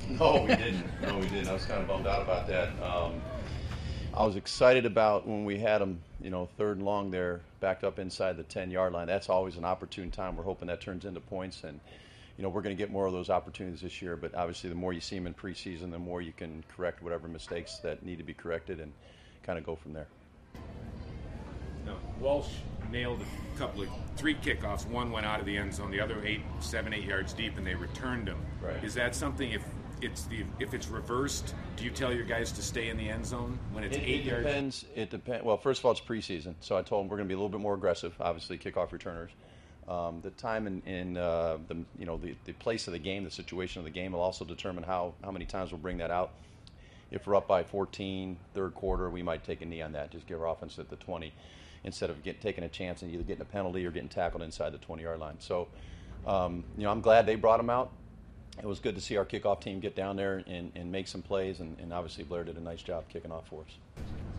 No, we didn't. No, we didn't. I was kind of bummed out about that. I was excited about when we had them, third and long there, backed up inside the 10-yard line. That's always an opportune time. We're hoping that turns into points, and we're going to get more of those opportunities this year. But obviously, the more you see them in preseason, the more you can correct whatever mistakes that need to be corrected, and kind of go from there. No, Walsh nailed three kickoffs. One went out of the end zone. The other 7, 8 yards deep, and they returned them. Right. Is that something? If it's reversed, do you tell your guys to stay in the end zone when it's 8 yards? It depends. Well, first of all, it's preseason, so I told them we're going to be a little bit more aggressive. Obviously, kickoff returners. The time in the place of the game, the situation of the game will also determine how many times we'll bring that out. If we're up by 14, third quarter, we might take a knee on that. Just give our offense at the 20 instead of taking a chance and either getting a penalty or getting tackled inside the 20-yard line. So, I'm glad they brought him out. It was good to see our kickoff team get down there and make some plays, and obviously Blair did a nice job kicking off for us.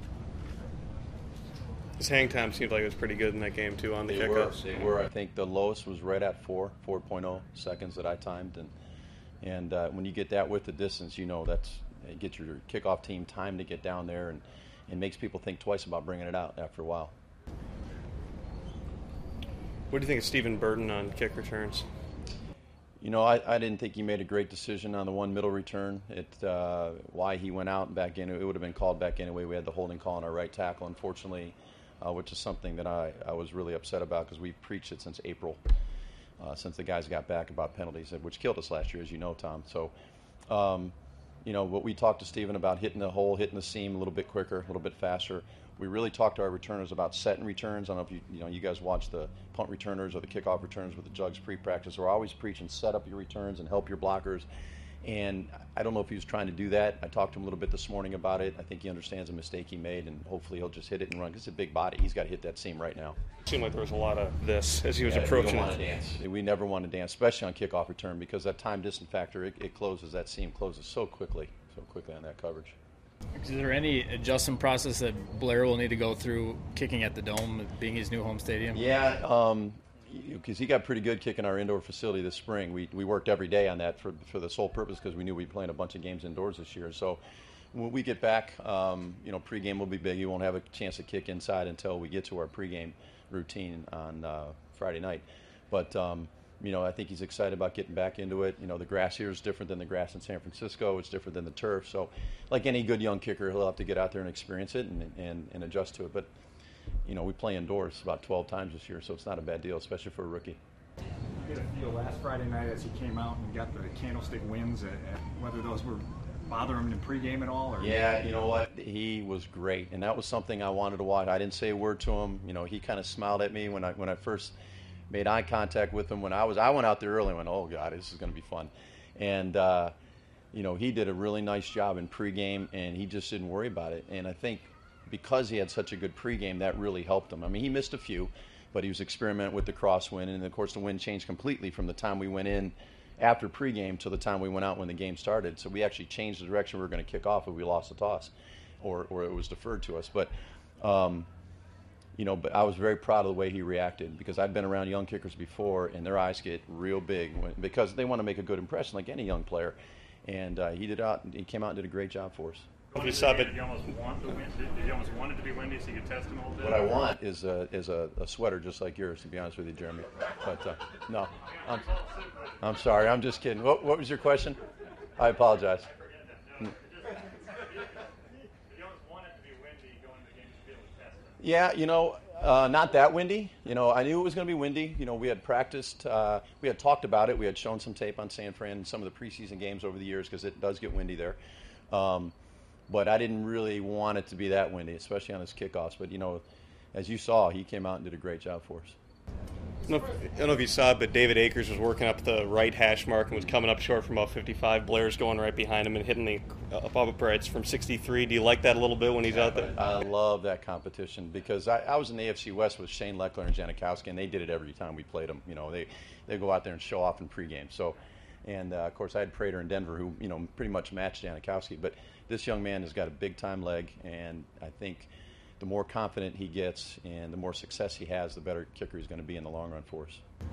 His hang time seemed like it was pretty good in that game, too, on the kickoffs. They were. I think the lowest was right at 4.0 seconds that I timed. And when you get that with the distance, it gets your kickoff team time to get down there and makes people think twice about bringing it out after a while. What do you think of Stephen Burton on kick returns? I didn't think he made a great decision on the one middle return. Why he went out and back in, it would have been called back anyway. We had the holding call on our right tackle, unfortunately, which is something that I was really upset about because we've preached it since April, since the guys got back about penalties, which killed us last year, as you know, Tom. So, what we talked to Stephen about hitting the hole, hitting the seam a little bit quicker, a little bit faster. We really talked to our returners about setting returns. I don't know if you guys watch the punt returners or the kickoff returners with the Jugs pre-practice. We're always preaching set up your returns and help your blockers. And I don't know if he was trying to do that. I talked to him a little bit this morning about it. I think he understands the mistake he made, and hopefully he'll just hit it and run. 'Cause it's a big body. He's got to hit that seam right now. It seemed like there was a lot of this as he was approaching. We don't want to dance. We never want to dance, especially on kickoff return, because that time distance factor, it closes, that seam closes so quickly on that coverage. Is there any adjustment process that Blair will need to go through kicking at the Dome, being his new home stadium? Yeah, because he got pretty good kicking our indoor facility this spring. We worked every day on that for the sole purpose because we knew we'd be playing a bunch of games indoors this year. So when we get back, pregame will be big. You won't have a chance to kick inside until we get to our pregame routine on Friday night. But I think he's excited about getting back into it. The grass here is different than the grass in San Francisco. It's different than the turf. So, like any good young kicker, he'll have to get out there and experience it and adjust to it. But, we play indoors about 12 times this year, so it's not a bad deal, especially for a rookie. You get a feel last Friday night as he came out and got the candlestick wins, whether those were bothering him in pregame at all? Or? Yeah, you know what? He was great, and that was something I wanted to watch. I didn't say a word to him. He kind of smiled at me when I first made eye contact with him. I went out there early and went, oh, God, this is going to be fun. And, he did a really nice job in pregame, and he just didn't worry about it. And I think because he had such a good pregame, that really helped him. I mean, he missed a few, but he was experimenting with the crosswind. And, of course, the wind changed completely from the time we went in after pregame to the time we went out when the game started. So we actually changed the direction we were going to kick off if we lost the toss or it was deferred to us. But, but I was very proud of the way he reacted because I've been around young kickers before, and their eyes get real big because they want to make a good impression like any young player. And he came out and did a great job for us. Did you almost want it to be windy so you could test him a little bit? What I want is a sweater just like yours, to be honest with you, Jeremy. But no, I'm sorry. I'm just kidding. What was your question? I apologize. Yeah, not that windy. I knew it was going to be windy. We had practiced. We had talked about it. We had shown some tape on San Fran in some of the preseason games over the years because it does get windy there. But I didn't really want it to be that windy, especially on his kickoffs. But, as you saw, he came out and did a great job for us. I don't know if you saw it, but David Akers was working up the right hash mark and was coming up short from about 55. Blair's going right behind him and hitting the up uprights from 63. Do you like that a little bit when he's out there? I love that competition because I was in the AFC West with Shane Leckler and Janikowski, and they did it every time we played them. They go out there and show off in pregame. So, and of course I had Prater in Denver who pretty much matched Janikowski. But this young man has got a big time leg, and I think the more confident he gets and the more success he has, the better kicker he's going to be in the long run for us.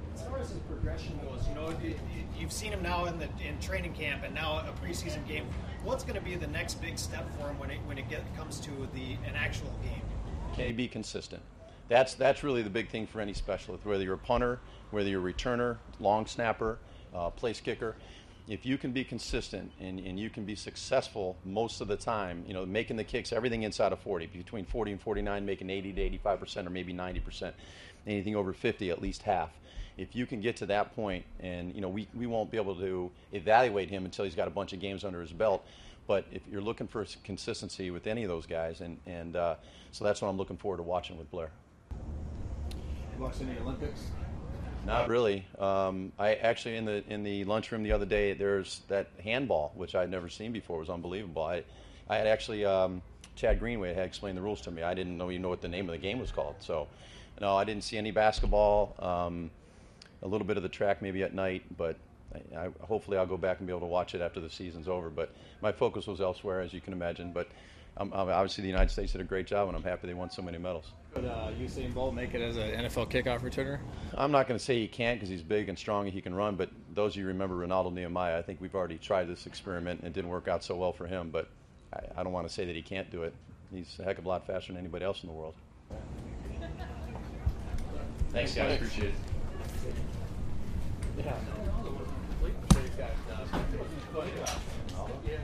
As far as his progression goes, you've seen him now in training camp and now a preseason game. What's going to be the next big step for him when it comes to an actual game? Can he be consistent? That's really the big thing for any specialist, whether you're a punter, whether you're a returner, long snapper, place kicker. If you can be consistent and you can be successful most of the time, making the kicks, everything inside of 40, between 40 and 49, making 80 to 85% or maybe 90%, anything over 50, at least half. If you can get to that point, and we won't be able to evaluate him until he's got a bunch of games under his belt, but if you're looking for consistency with any of those guys, and so that's what I'm looking forward to watching with Blair. Watching the Olympics? Not really. I actually in the lunchroom the other day, there's that handball, which I'd never seen before. It was unbelievable. I had actually Chad Greenway had explained the rules to me. I didn't even know what the name of the game was called. So, no, I didn't see any basketball. A little bit of the track maybe at night, but hopefully I'll go back and be able to watch it after the season's over. But my focus was elsewhere, as you can imagine. But obviously the United States did a great job, and I'm happy they won so many medals. Could Usain Bolt make it as an NFL kickoff returner? I'm not going to say he can't because he's big and strong and he can run, but those of you remember Ronaldo Nehemiah, I think we've already tried this experiment and it didn't work out so well for him, but I don't want to say that he can't do it. He's a heck of a lot faster than anybody else in the world. Thanks, guys. Appreciate it. Yeah.